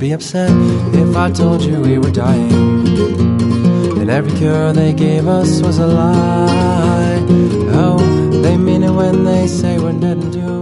be upset if I told you we were dying, and every cure they gave us was a lie. Oh, they mean it when they say we're dead and doomed.